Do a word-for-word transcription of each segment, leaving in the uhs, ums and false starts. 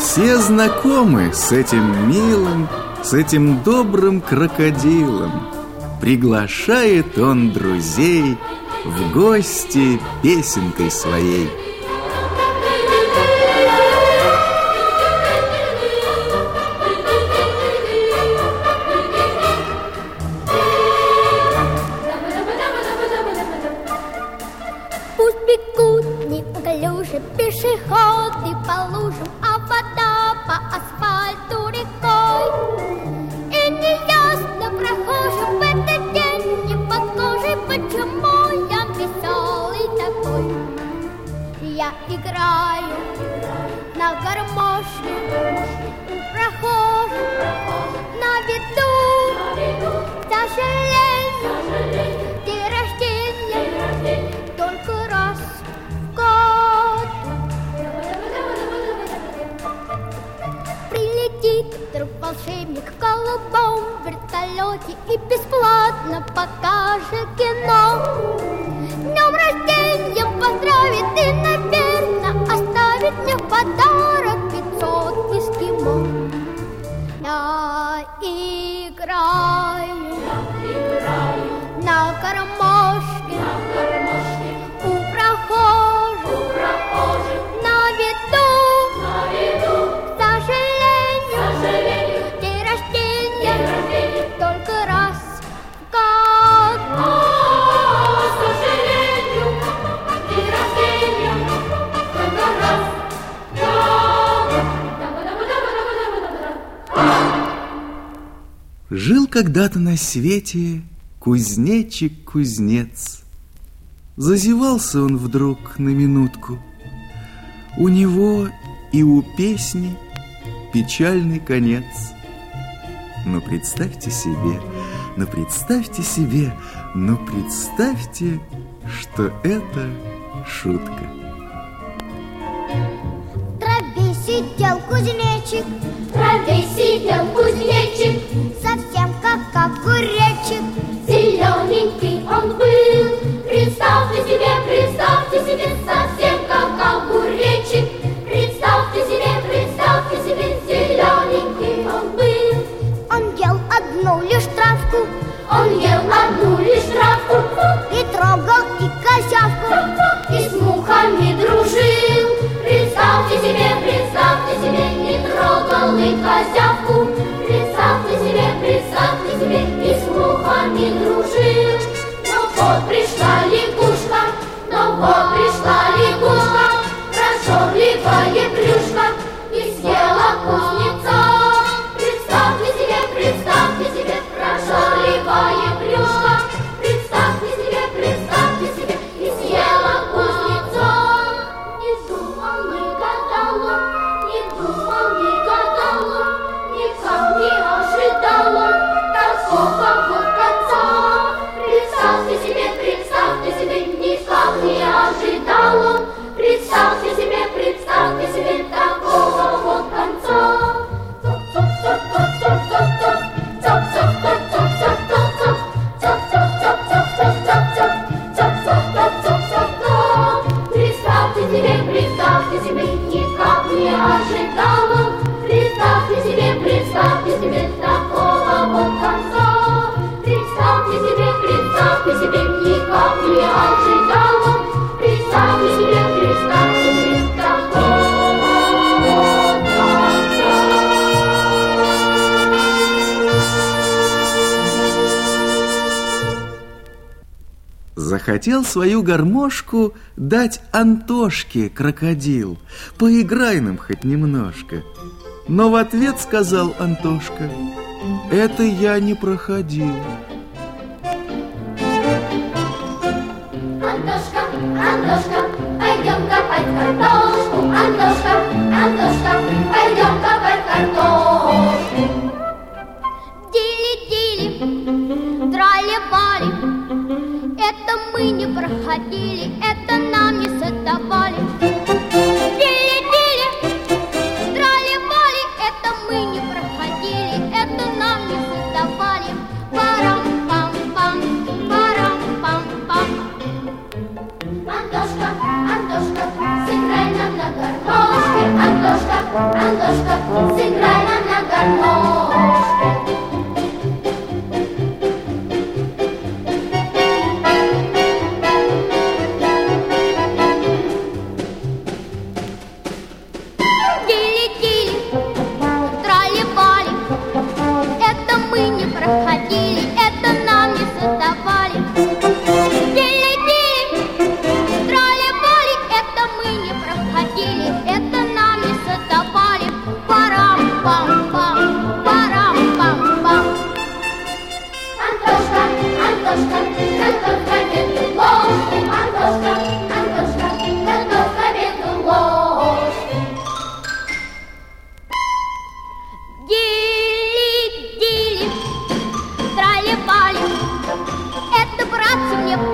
Все знакомы с этим милым, с этим добрым крокодилом. Приглашает он друзей в гости песенкой своей. Пусть бегут неуклюже пешеходы по лужам, а вода по асфальту рекой. И неясно прохожим в этот день неподгожий, почему я веселый такой. Я играю на гармошке у прохожих, на виду, к сожалению, день рождения только раз в год. Прилетит вдруг волшебник в голубом вертолете и бесплатно покажет кино. Днем рождения поздравит и, наверное, оставит мне в подарок пятьсот эскимо. Я играю, на гармошке у прохожих, на виду, к сожалению, день рождения только раз в год. К сожалению, день рождения только раз в год. Жил когда-то на свете кузнечик-кузнец. Зазевался он вдруг на минутку. У него и у песни печальный конец. Но представьте себе, но представьте себе, но представьте, что это шутка. В траве сидел кузнечик, В траве сидел кузнечик, совсем как огуречек. зелененький он был. Представьте себе, представьте себе, совсем как огуречек. Представьте себе, представьте себе, зелененький он был. Он ел одну лишь травку Он ел одну лишь травку и трогал и козявку. и с мухами дружил. Представьте себе, представьте себе, не трогал и козявку. Представьте себе, представьте себе, и с мухами дружил. Но вот пришла лягушка, но вот пришла лягушка, прожорливая плюшка, и съела кузнеца. Представьте себе, представьте себе, прожорливая плюшка, представьте себе, представьте себе, и съела кузнеца. Не думал, не гадал он, не думал, не гадал он, никак не ожидал он такого вот конца. Представьте себе, представьте себе, никак не ожидал он. Представьте себе, представьте себе такого вот конца. Представьте себе, представьте себе, никак не ожидал он. Представьте себе, представьте себе такого вот конца. Представьте себе, представьте себе, никак не ожидал он. Представьте себе, представьте себе такого вот конца. Захотел свою гармошку дать Антошке крокодил. Поиграй нам хоть немножко. Но в ответ сказал Антошка: это я не проходил. Антошка, Антошка, пойдем копать картошку. Антошка, Антошка, пойдем копать картошку. Дили-дили, трали-бали, это мы не проходили, это нам не задавали. Дили-дили, трали-бали, это мы не проходили, это нам не задавали. Парам-пам-пам, парам-пам-пам. Антошка, Антошка, сыграй нам на гармошке. Антошка, Антошка,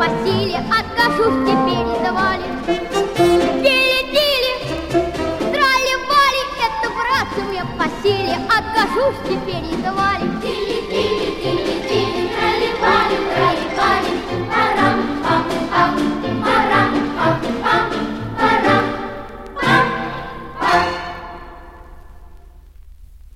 по силе, откажусь теперь едва ли. Тили-тили, трали-вали, это, братцы, мне по силе, откажусь теперь